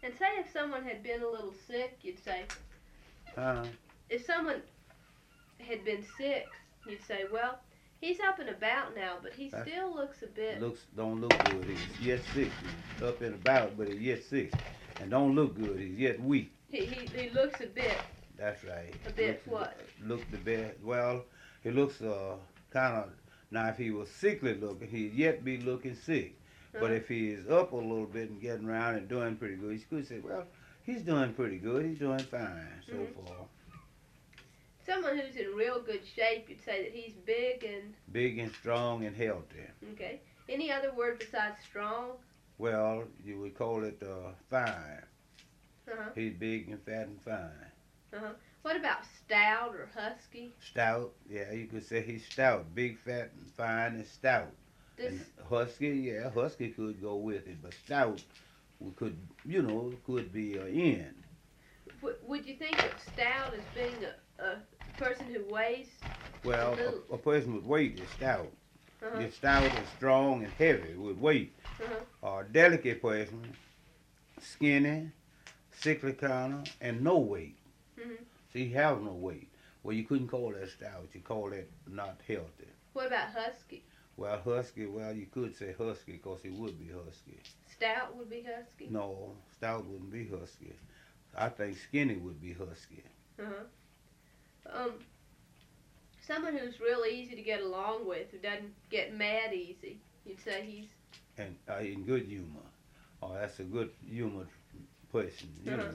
And say if someone had been a little sick, you'd say, Huh? if someone had been sick, you'd say, well, he's up and about now, but he That's still looks a bit. looks don't look good. He's yet sick. He's up and about, but he's yet sick, and don't look good. He's yet weak. He looks a bit. That's right. A bit what? Look the best. Well, he looks kind of. Now, if he was sickly looking, he'd yet be looking sick. But Uh-huh. if he's up a little bit and getting around and doing pretty good, you could say, well, he's doing pretty good. He's doing fine so Mhm. far. Someone who's in real good shape, you'd say that he's big and Big and strong and healthy. okay. Any other word besides strong? Well, you would call it fine. Uh huh. He's big and fat and fine. Uh huh. What about stout or husky? Stout, yeah, you could say he's stout. Big, fat, and fine and stout. This And husky, yeah, husky could go with it, but stout we could, could be in. would you think of stout as being a person who weighs a Well, little? a person with weight is stout. Uh huh. You're stout and strong and heavy with weight. Uh huh. A delicate person, skinny, sickly kind of, and no weight. Mhm. So he has no weight. Well, you couldn't call that stout. You call that not healthy. What about husky? Well, husky, well, you could say husky because he would be husky. Stout would be husky. No, stout wouldn't be husky. I think skinny would be husky. Uh huh. Someone who's real easy to get along with, who doesn't get mad easy. You'd say he's. And in good humor. Oh, that's a good humored person, you Uh-huh. know.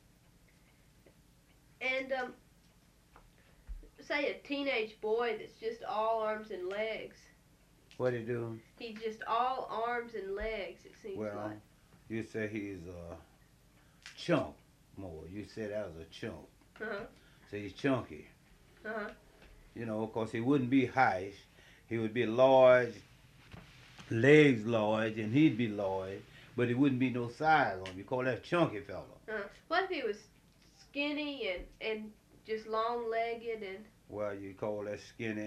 And say a teenage boy that's just all arms and legs. What he do? He's just all arms and legs. It seems Well, like. you say he's a chunk more. You said that was a chunk. Uh huh. So he's chunky. Uh huh. You know, because he wouldn't be height. He would be large, legs large, and he'd be large, but he wouldn't be no size on him. You call that chunky fella. What if he was skinny and just long legged and. Well, you call that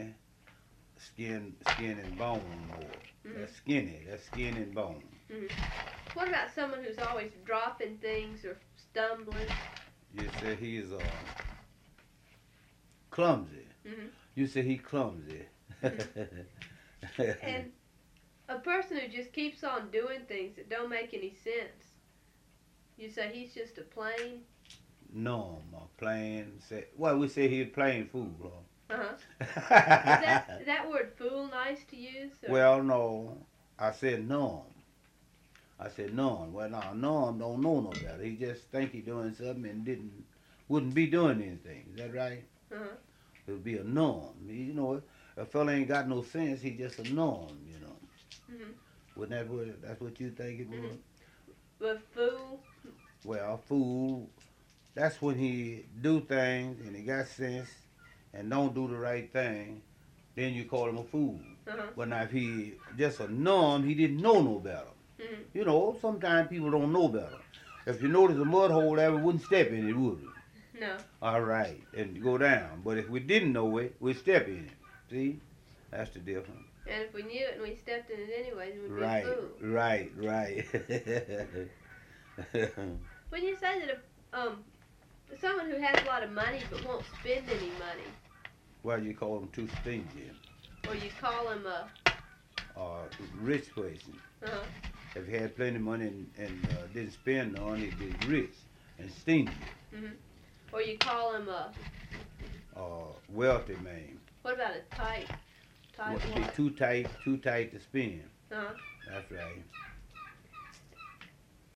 skin and bone more. Mhm. That's skinny. That's skin and bone. Mhm. What about someone who's always dropping things or stumbling? You say he's clumsy. Mhm. You say he clumsy. And a person who just keeps on doing things that don't make any sense. You say he's just a plain. No, my plain. Well, we say he's plain fool, Uh huh. Is huh? that word fool nice to use? Or? Well, no. I said Norm. I said Norm. Well, no, Norm don't know no better. He just think he doing something and wouldn't be doing anything. Is that right? Uh huh. It would be a norm. You know, a fella ain't got no sense. He just a norm. You know. Mhm. Wouldn't that's what you think it was? Mhm. But fool. Well, fool. That's when he do things and he got sense and don't do the right thing. Then you call him a fool. Uh huh. But now if he just a norm, he didn't know no better. Mhm. You know, sometimes people don't know better. If you notice a mud hole there, we wouldn't step in it, would we? No. All right, and go down. But if we didn't know it, we'd step in it. See? That's the difference. And if we knew it and we stepped in it anyways, we would be Right, a fool. right. When you say that someone who has a lot of money but won't spend any money, Well, you call them too stingy. or you call him a. Rich person. Uh-huh. If he had plenty of money and didn't spend none, he'd be rich and stingy. Mhm. Or you call him a. Wealthy man. What about a tight Be what? too tight to spend. Uh-huh. That's right.